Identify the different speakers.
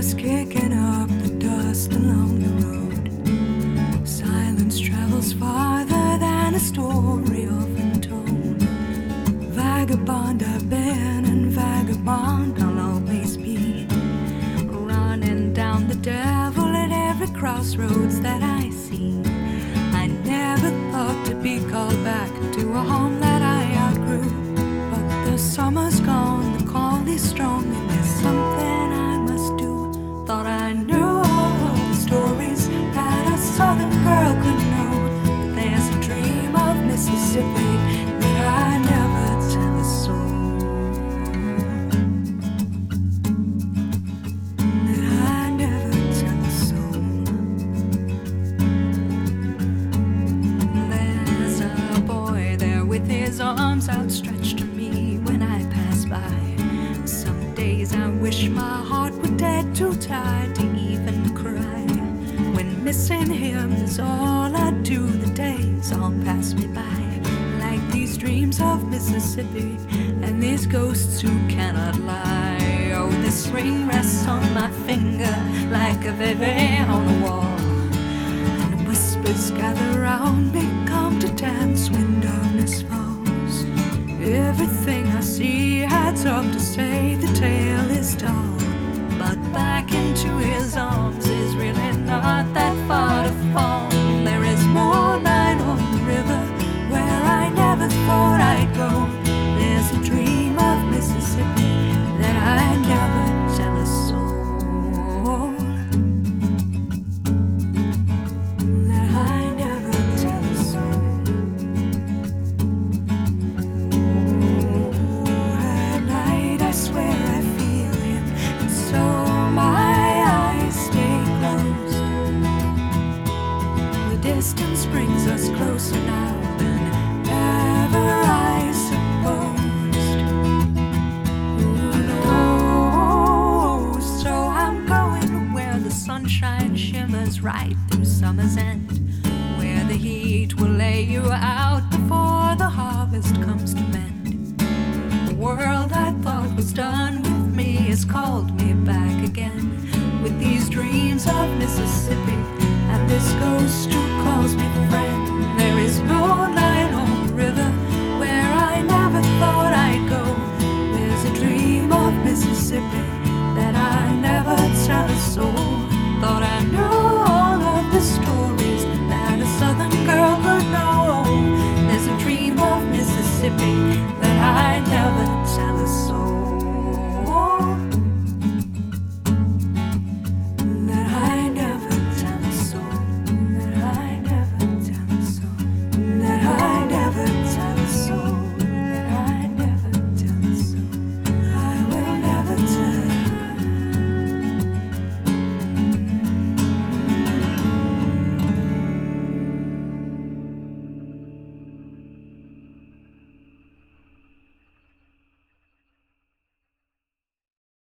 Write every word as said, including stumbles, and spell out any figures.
Speaker 1: just kicking up the dust along the road. Silence travels farther than a story often told. Vagabond I've been and vagabond I'll always be, running down the devil at every crossroads that I see. I never thought to be called back to a home that I outgrew, but the summer's gone, the call is strong, and there's something I must do. Thought I knew all the stories that a southern girl could know, but there's a dream of Mississippi that I never tell a soul. That I never tell a soul. There's a boy there with his arms outstretched to me when I pass by. Some days I wish my heart were dead, too tired to even cry. When missing him is all I do, the days all pass me by. Like these dreams of Mississippi and these ghosts who cannot lie. Oh, this ring rests on my finger like a baby on a wall, and whispers gather round me, come to dance when darkness falls. Everything I see adds up to say the tale is tall, but back into his arms is really not that far to fall. There is moonlight on the river where I never thought I'd go. There's a dream of Mississippi that I never tell a soul. That I never tell a soul. At night I swear I feel him, and so my eyes stay closed. The distance brings us closer now than ever I supposed. Who knows? So I'm going where the sunshine shimmers right through summer's end, where the heat will lay you out before the harvest comes to mend. The world I thought was done with me has called me back again, with these dreams of Mississippi and this ghost who calls me friend. There is moonlight on the river where I never thought I'd go. There's a dream of Mississippi